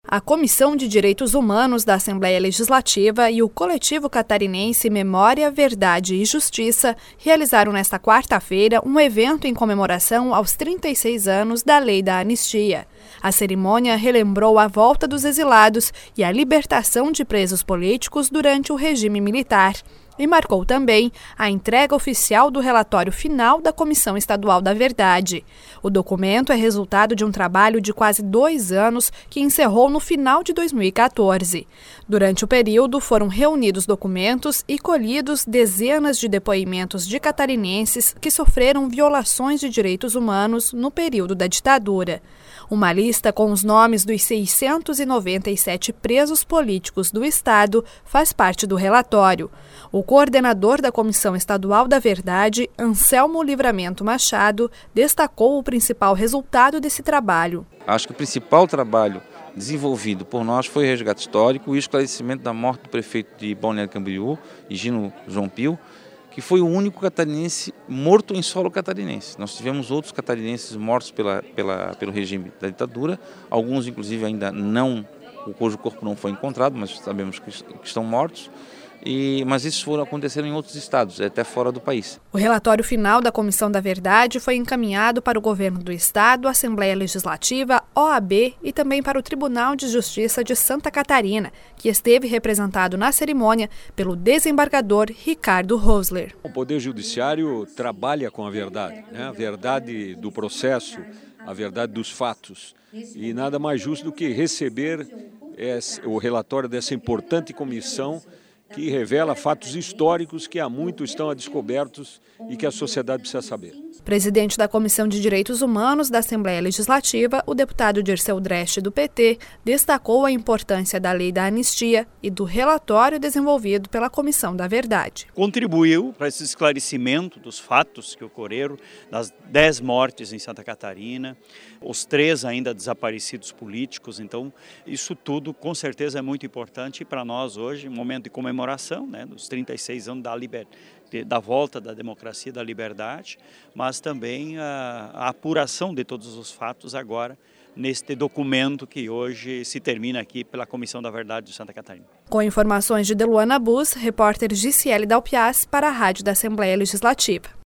A Comissão de Direitos Humanos da Assembleia Legislativa e o coletivo catarinense Memória, Verdade e Justiça realizaram nesta quarta-feira um evento em comemoração aos 36 anos da Lei da Anistia. A cerimônia relembrou a volta dos exilados e a libertação de presos políticos durante o regime militar. E marcou também a entrega oficial do relatório final da Comissão Estadual da Verdade. O documento é resultado de um trabalho de quase 2 anos que encerrou no final de 2014. Durante o período, foram reunidos documentos e colhidos dezenas de depoimentos de catarinenses que sofreram violações de direitos humanos no período da ditadura. Uma lista com os nomes dos 697 presos políticos do Estado faz parte do relatório. O coordenador da Comissão Estadual da Verdade, Anselmo Livramento Machado, destacou o principal resultado desse trabalho. Acho que o principal trabalho desenvolvido por nós foi o resgate histórico e o esclarecimento da morte do prefeito de Balneário Camboriú, Higino João Pio, que foi o único catarinense morto em solo catarinense. Nós tivemos outros catarinenses mortos pelo regime da ditadura, alguns inclusive ainda não, cujo corpo não foi encontrado, mas sabemos que estão mortos. Mas isso aconteceram em outros estados, até fora do país. O relatório final da Comissão da Verdade foi encaminhado para o Governo do Estado, Assembleia Legislativa, OAB e também para o Tribunal de Justiça de Santa Catarina, que esteve representado na cerimônia pelo desembargador Ricardo Rosler. O Poder Judiciário trabalha com a verdade, né? A verdade do processo, a verdade dos fatos. E nada mais justo do que receber o relatório dessa importante comissão que revela fatos históricos que há muito estão a descobertos e que a sociedade precisa saber. Presidente da Comissão de Direitos Humanos da Assembleia Legislativa, o deputado Dirceu Dresch, do PT, destacou a importância da Lei da Anistia e do relatório desenvolvido pela Comissão da Verdade. Contribuiu para esse esclarecimento dos fatos que ocorreram, das 10 mortes em Santa Catarina, os 3 ainda desaparecidos políticos. Então, isso tudo com certeza é muito importante para nós hoje, um momento de comemoração, né, dos 36 anos da volta da democracia e da liberdade, mas também a apuração de todos os fatos agora neste documento que hoje se termina aqui pela Comissão da Verdade de Santa Catarina. Com informações de Deluana Bus, repórter Giciele Dalpiaz para a Rádio da Assembleia Legislativa.